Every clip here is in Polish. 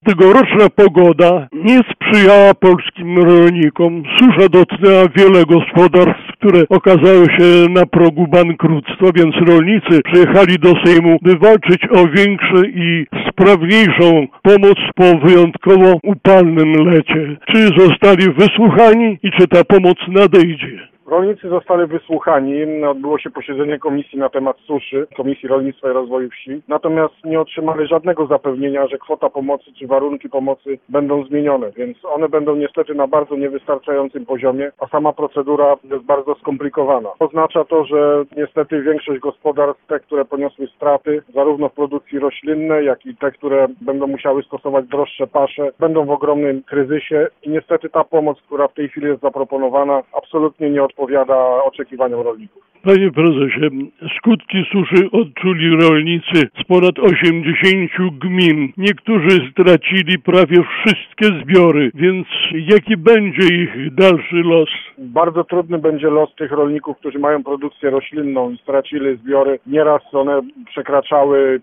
Tegoroczna pogoda nie sprzyjała polskim rolnikom. Susza dotknęła wiele gospodarstw, które okazały się na progu bankructwa, więc rolnicy przyjechali do Sejmu, by walczyć o większą i sprawniejszą pomoc po wyjątkowo upalnym lecie. Czy zostali wysłuchani i czy ta pomoc nadejdzie? Rolnicy zostali wysłuchani, odbyło się posiedzenie komisji na temat suszy, Komisji Rolnictwa i Rozwoju Wsi, natomiast nie otrzymali żadnego zapewnienia, że kwota pomocy czy warunki pomocy będą zmienione, więc one będą niestety na bardzo niewystarczającym poziomie, a sama procedura jest bardzo skomplikowana. Oznacza to, że niestety większość gospodarstw, te, które poniosły straty, zarówno w produkcji roślinnej, jak i te, które będą musiały stosować droższe pasze, będą w ogromnym kryzysie i niestety ta pomoc, która w tej chwili jest zaproponowana, absolutnie nie odpowiada oczekiwaniom rolników. Panie prezesie, skutki suszy odczuli rolnicy z ponad 80 gmin. Niektórzy stracili prawie wszystkie zbiory, więc jaki będzie ich dalszy los? Bardzo trudny będzie los tych rolników, którzy mają produkcję roślinną i stracili zbiory. Nieraz one przekraczały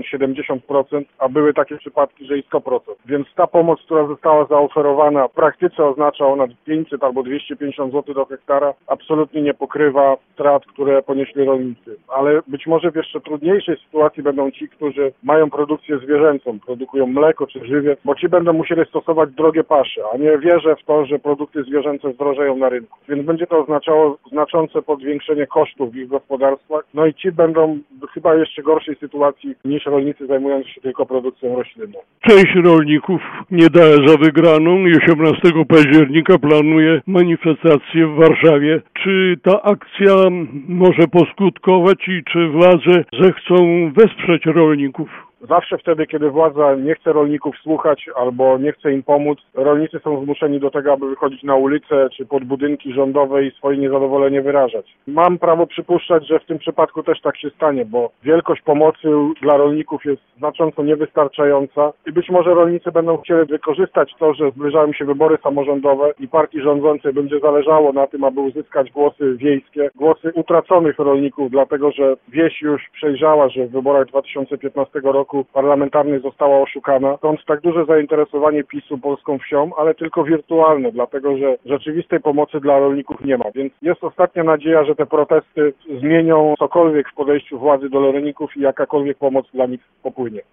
50-70%, a były takie przypadki, że i 100%. Więc ta pomoc, która została zaoferowana, w praktyce oznacza ona 500 albo 250 zł do hektara, absolutnie nie pokrywa strat, które ponieśli rolnicy. Ale być może w jeszcze trudniejszej sytuacji będą ci, którzy mają produkcję zwierzęcą, produkują mleko czy żywiec, bo ci będą musieli stosować drogie pasze, a nie wierzę w to, że produkty zwierzęce zdrożeją na rynku. Więc będzie to oznaczało znaczące podwiększenie kosztów w ich gospodarstwach, no i ci będą chyba jeszcze gorszej sytuacji niż rolnicy zajmujący się tylko produkcją roślinną. Część rolników nie daje za wygraną i 18 października planuje manifestację w Warszawie. Czy ta akcja może poskutkować i czy władze zechcą wesprzeć rolników? Zawsze wtedy, kiedy władza nie chce rolników słuchać albo nie chce im pomóc, rolnicy są zmuszeni do tego, aby wychodzić na ulicę czy pod budynki rządowe i swoje niezadowolenie wyrażać. Mam prawo przypuszczać, że w tym przypadku też tak się stanie, bo wielkość pomocy dla rolników jest znacząco niewystarczająca i być może rolnicy będą chcieli wykorzystać to, że zbliżają się wybory samorządowe i partii rządzącej będzie zależało na tym, aby uzyskać głosy wiejskie, głosy utraconych rolników, dlatego że wieś już przejrzała, że w wyborach 2015 roku parlamentarnej została oszukana. Stąd tak duże zainteresowanie PiS-u polską wsią, ale tylko wirtualne, dlatego że rzeczywistej pomocy dla rolników nie ma. Więc jest ostatnia nadzieja, że te protesty zmienią cokolwiek w podejściu władzy do rolników i jakakolwiek pomoc dla nich popłynie.